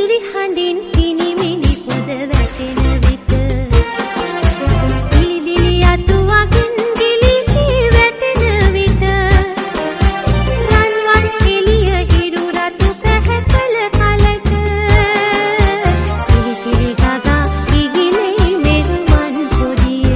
සිරි හඬින් කිනිමිනි පොද වැටෙන විට දිලි අතුවකින් දිලි වැටෙන විට රන්වන් එළිය හිරු රතු පැහැපල කලට සිරි සිරි ගගා ඉගිලේ මෙරුවන් පොදිය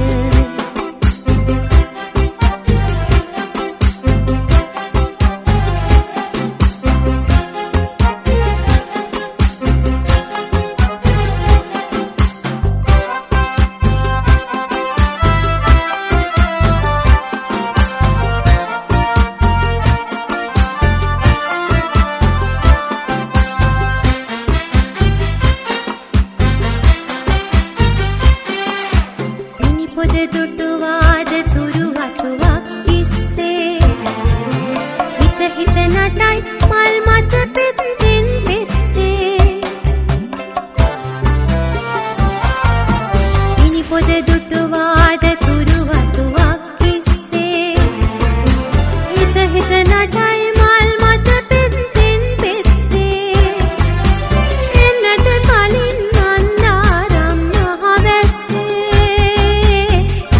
පොද දුටුවාද තුරු වතුවක් ඉස්සේ හිත හිත නටයි මල් මත පෙත්තෙන් පෙත්තේ මිනි පොද දුටුවාද තුරු වතුවක් ඉස්සේ හිත හිත නටයි මල් මත පෙත්තෙන් පෙත්තේ එන්නට කලින් අන්දාරම් මහවැස්සේ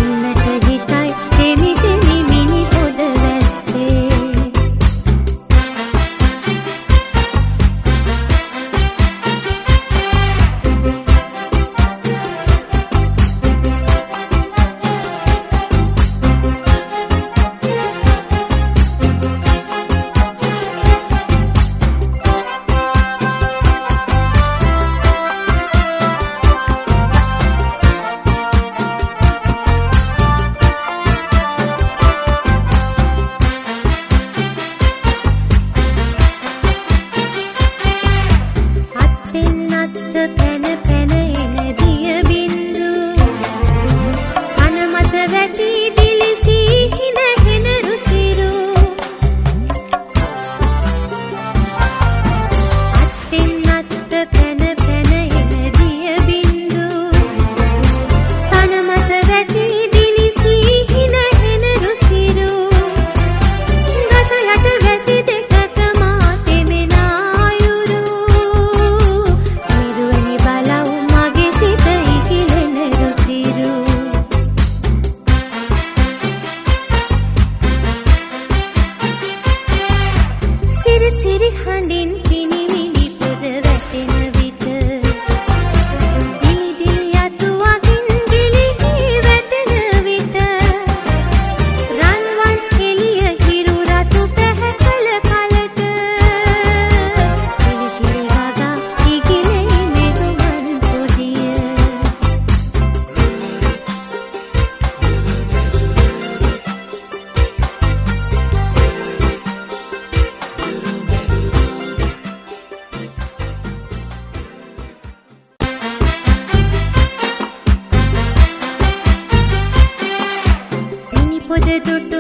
සිරි හඬින් කිනිමිනි පොද වැටෙන විට දිලි අතුවකින් දිලි වැටෙන විට රන්වන් එළිය හිරු රතු පැහැපල කලට සිරි සිරි ගගා ඉගිලේ මෙරුවන් පොදිය පොද දුටු